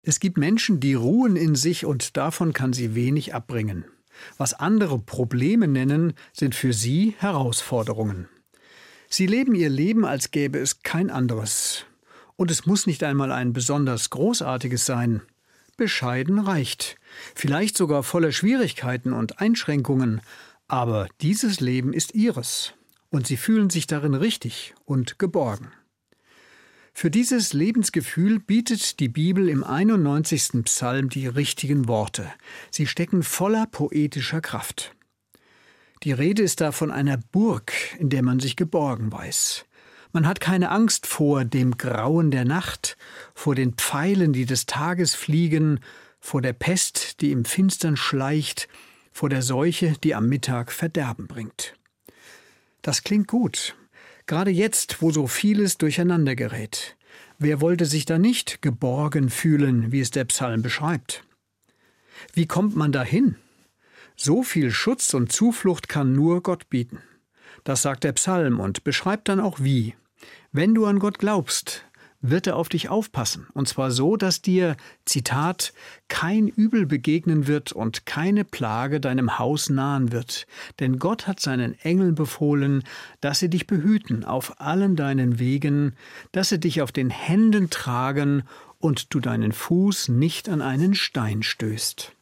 Es gibt Menschen, die ruhen in sich und davon kann sie wenig abbringen. Was andere Probleme nennen, sind für sie Herausforderungen. Sie leben ihr Leben, als gäbe es kein anderes. Und es muss nicht einmal ein besonders großartiges sein. Bescheiden reicht. Vielleicht sogar voller Schwierigkeiten und Einschränkungen. Aber dieses Leben ist ihres. Und sie fühlen sich darin richtig und geborgen. Für dieses Lebensgefühl bietet die Bibel im 91. Psalm die richtigen Worte. Sie stecken voller poetischer Kraft. Die Rede ist da von einer Burg, in der man sich geborgen weiß. Man hat keine Angst vor dem Grauen der Nacht, vor den Pfeilen, die des Tages fliegen, vor der Pest, die im Finstern schleicht, vor der Seuche, die am Mittag Verderben bringt. Das klingt gut. Gerade jetzt, wo so vieles durcheinander gerät. Wer wollte sich da nicht geborgen fühlen, wie es der Psalm beschreibt? Wie kommt man dahin? So viel Schutz und Zuflucht kann nur Gott bieten. Das sagt der Psalm und beschreibt dann auch wie. Wenn du an Gott glaubst, wird er auf dich aufpassen. Und zwar so, dass dir, Zitat, kein Übel begegnen wird und keine Plage deinem Haus nahen wird. Denn Gott hat seinen Engeln befohlen, dass sie dich behüten auf allen deinen Wegen, dass sie dich auf den Händen tragen und du deinen Fuß nicht an einen Stein stößt.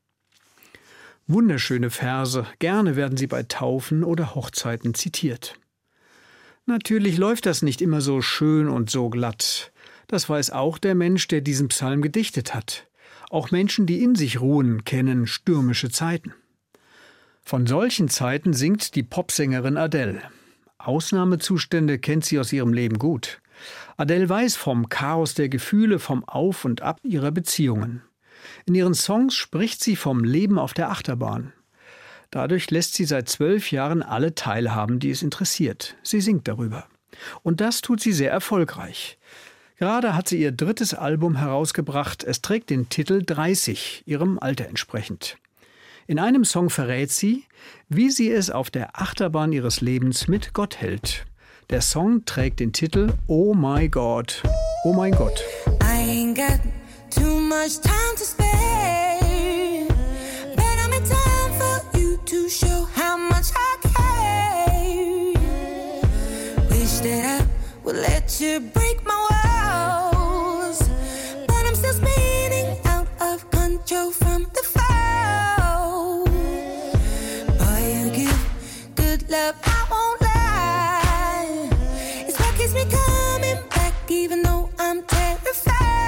Wunderschöne Verse, gerne werden sie bei Taufen oder Hochzeiten zitiert. Natürlich läuft das nicht immer so schön und so glatt. Das weiß auch der Mensch, der diesen Psalm gedichtet hat. Auch Menschen, die in sich ruhen, kennen stürmische Zeiten. Von solchen Zeiten singt die Popsängerin Adele. Ausnahmezustände kennt sie aus ihrem Leben gut. Adele weiß vom Chaos der Gefühle, vom Auf und Ab ihrer Beziehungen. In ihren Songs spricht sie vom Leben auf der Achterbahn. Dadurch lässt sie seit 12 Jahren alle teilhaben, die es interessiert. Sie singt darüber. Und das tut sie sehr erfolgreich. Gerade hat sie ihr 3. Album herausgebracht. Es trägt den Titel 30, ihrem Alter entsprechend. In einem Song verrät sie, wie sie es auf der Achterbahn ihres Lebens mit Gott hält. Der Song trägt den Titel Oh My God, oh mein Gott. I ain't got too much time to spare, but I'm in time for you to show how much I care. Wish that I would let you break my walls, but I'm still spinning out of control from the fall. Boy, you give good love, I won't lie. It's what keeps me coming back, even though I'm terrified.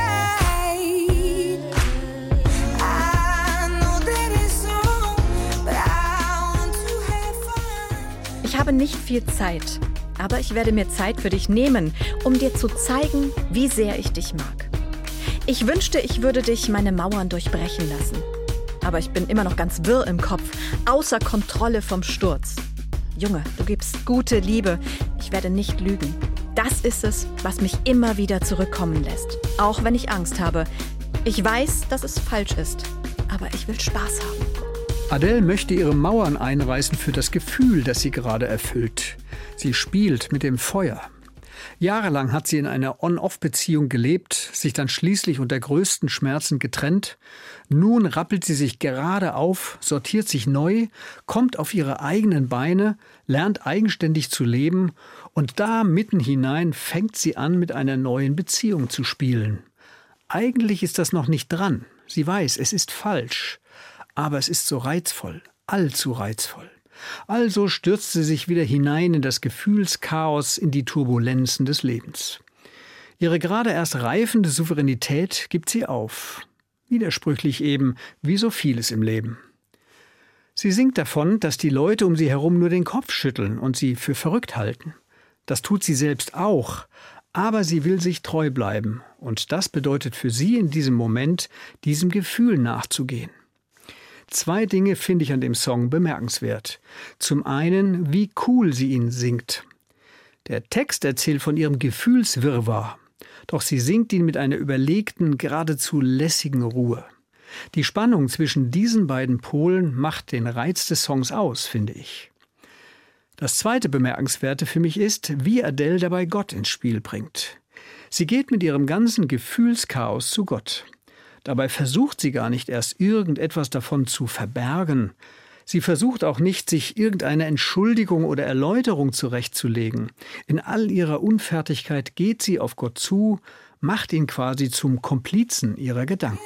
Ich habe nicht viel Zeit, aber ich werde mir Zeit für dich nehmen, um dir zu zeigen, wie sehr ich dich mag. Ich wünschte, ich würde dich meine Mauern durchbrechen lassen. Aber ich bin immer noch ganz wirr im Kopf, außer Kontrolle vom Sturz. Junge, du gibst gute Liebe, ich werde nicht lügen. Das ist es, was mich immer wieder zurückkommen lässt, auch wenn ich Angst habe. Ich weiß, dass es falsch ist, aber ich will Spaß haben. Adele möchte ihre Mauern einreißen für das Gefühl, das sie gerade erfüllt. Sie spielt mit dem Feuer. Jahrelang hat sie in einer On-Off-Beziehung gelebt, sich dann schließlich unter größten Schmerzen getrennt. Nun rappelt sie sich gerade auf, sortiert sich neu, kommt auf ihre eigenen Beine, lernt eigenständig zu leben und da mitten hinein fängt sie an, mit einer neuen Beziehung zu spielen. Eigentlich ist das noch nicht dran. Sie weiß, es ist falsch. Aber es ist so reizvoll, allzu reizvoll. Also stürzt sie sich wieder hinein in das Gefühlschaos, in die Turbulenzen des Lebens. Ihre gerade erst reifende Souveränität gibt sie auf. Widersprüchlich eben, wie so vieles im Leben. Sie singt davon, dass die Leute um sie herum nur den Kopf schütteln und sie für verrückt halten. Das tut sie selbst auch, aber sie will sich treu bleiben. Und das bedeutet für sie in diesem Moment, diesem Gefühl nachzugehen. 2 Dinge finde ich an dem Song bemerkenswert. Zum einen, wie cool sie ihn singt. Der Text erzählt von ihrem Gefühlswirrwarr, doch sie singt ihn mit einer überlegten, geradezu lässigen Ruhe. Die Spannung zwischen diesen beiden Polen macht den Reiz des Songs aus, finde ich. Das zweite Bemerkenswerte für mich ist, wie Adele dabei Gott ins Spiel bringt. Sie geht mit ihrem ganzen Gefühlschaos zu Gott. Dabei versucht sie gar nicht erst irgendetwas davon zu verbergen. Sie versucht auch nicht, sich irgendeine Entschuldigung oder Erläuterung zurechtzulegen. In all ihrer Unfertigkeit geht sie auf Gott zu, macht ihn quasi zum Komplizen ihrer Gedanken.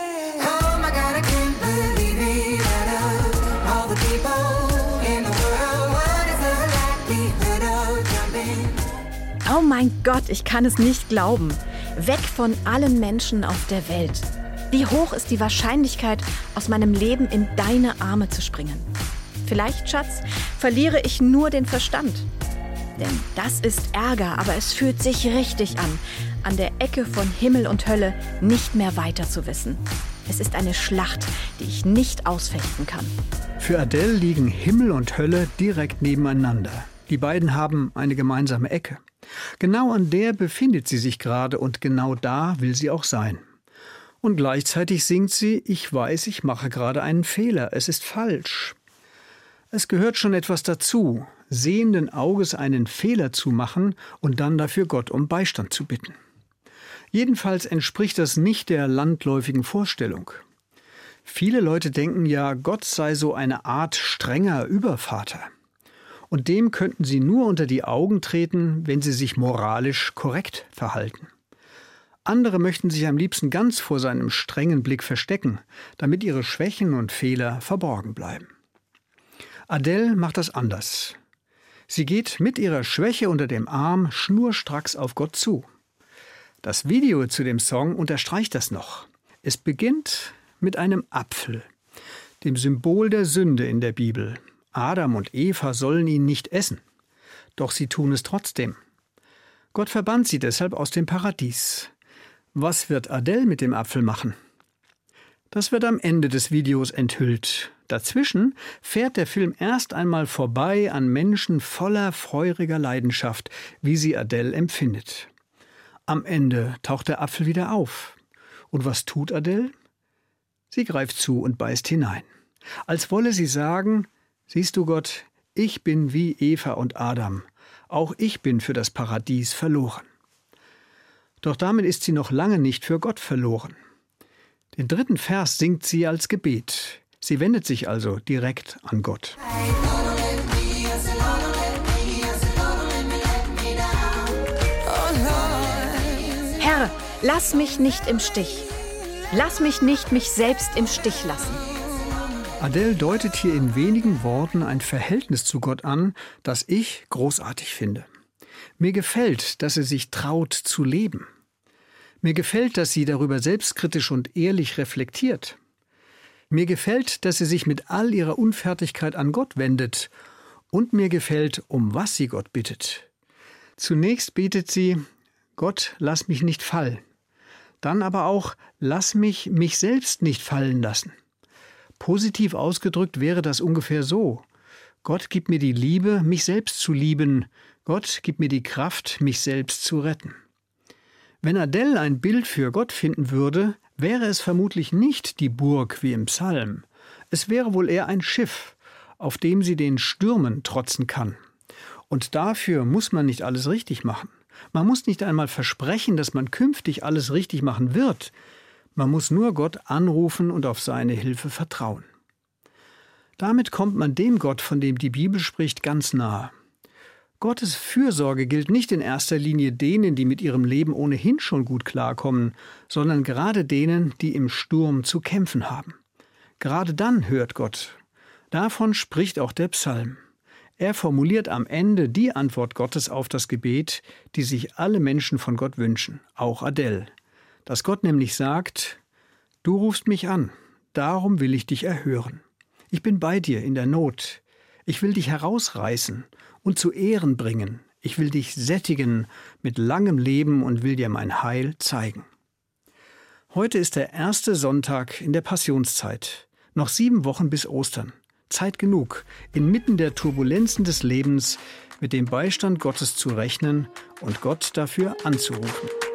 Oh my God, I can't believe it. Out of all the people in the world, what is the likelihood of jumping? Oh mein Gott, ich kann es nicht glauben. Weg von allen Menschen auf der Welt. Wie hoch ist die Wahrscheinlichkeit, aus meinem Leben in deine Arme zu springen? Vielleicht, Schatz, verliere ich nur den Verstand. Denn das ist Ärger, aber es fühlt sich richtig an der Ecke von Himmel und Hölle nicht mehr weiter zu wissen. Es ist eine Schlacht, die ich nicht ausfechten kann. Für Adele liegen Himmel und Hölle direkt nebeneinander. Die beiden haben eine gemeinsame Ecke. Genau an der befindet sie sich gerade und genau da will sie auch sein. Und gleichzeitig singt sie, ich weiß, ich mache gerade einen Fehler, es ist falsch. Es gehört schon etwas dazu, sehenden Auges einen Fehler zu machen und dann dafür Gott um Beistand zu bitten. Jedenfalls entspricht das nicht der landläufigen Vorstellung. Viele Leute denken ja, Gott sei so eine Art strenger Übervater. Und dem könnten sie nur unter die Augen treten, wenn sie sich moralisch korrekt verhalten. Andere möchten sich am liebsten ganz vor seinem strengen Blick verstecken, damit ihre Schwächen und Fehler verborgen bleiben. Adele macht das anders. Sie geht mit ihrer Schwäche unter dem Arm schnurstracks auf Gott zu. Das Video zu dem Song unterstreicht das noch. Es beginnt mit einem Apfel, dem Symbol der Sünde in der Bibel. Adam und Eva sollen ihn nicht essen, doch sie tun es trotzdem. Gott verbannt sie deshalb aus dem Paradies. Was wird Adele mit dem Apfel machen? Das wird am Ende des Videos enthüllt. Dazwischen fährt der Film erst einmal vorbei an Menschen voller feuriger Leidenschaft, wie sie Adele empfindet. Am Ende taucht der Apfel wieder auf. Und was tut Adele? Sie greift zu und beißt hinein. Als wolle sie sagen, siehst du Gott, ich bin wie Eva und Adam. Auch ich bin für das Paradies verloren. Doch damit ist sie noch lange nicht für Gott verloren. Den 3. Vers singt sie als Gebet. Sie wendet sich also direkt an Gott. Herr, lass mich nicht im Stich. Lass mich nicht mich selbst im Stich lassen. Adele deutet hier in wenigen Worten ein Verhältnis zu Gott an, das ich großartig finde. Mir gefällt, dass sie sich traut zu leben. Mir gefällt, dass sie darüber selbstkritisch und ehrlich reflektiert. Mir gefällt, dass sie sich mit all ihrer Unfertigkeit an Gott wendet. Und mir gefällt, um was sie Gott bittet. Zunächst betet sie, Gott, lass mich nicht fallen. Dann aber auch, lass mich selbst nicht fallen lassen. Positiv ausgedrückt wäre das ungefähr so. Gott, gib mir die Liebe, mich selbst zu lieben. Gott, gib mir die Kraft, mich selbst zu retten. Wenn Adele ein Bild für Gott finden würde, wäre es vermutlich nicht die Burg wie im Psalm. Es wäre wohl eher ein Schiff, auf dem sie den Stürmen trotzen kann. Und dafür muss man nicht alles richtig machen. Man muss nicht einmal versprechen, dass man künftig alles richtig machen wird. Man muss nur Gott anrufen und auf seine Hilfe vertrauen. Damit kommt man dem Gott, von dem die Bibel spricht, ganz nahe. Gottes Fürsorge gilt nicht in erster Linie denen, die mit ihrem Leben ohnehin schon gut klarkommen, sondern gerade denen, die im Sturm zu kämpfen haben. Gerade dann hört Gott. Davon spricht auch der Psalm. Er formuliert am Ende die Antwort Gottes auf das Gebet, die sich alle Menschen von Gott wünschen, auch Adele. Dass Gott nämlich sagt, du rufst mich an, darum will ich dich erhören. Ich bin bei dir in der Not. Ich will dich herausreißen und zu Ehren bringen. Ich will dich sättigen mit langem Leben und will dir mein Heil zeigen. Heute ist der 1. Sonntag in der Passionszeit. Noch 7 Wochen bis Ostern. Zeit genug, inmitten der Turbulenzen des Lebens mit dem Beistand Gottes zu rechnen und Gott dafür anzurufen.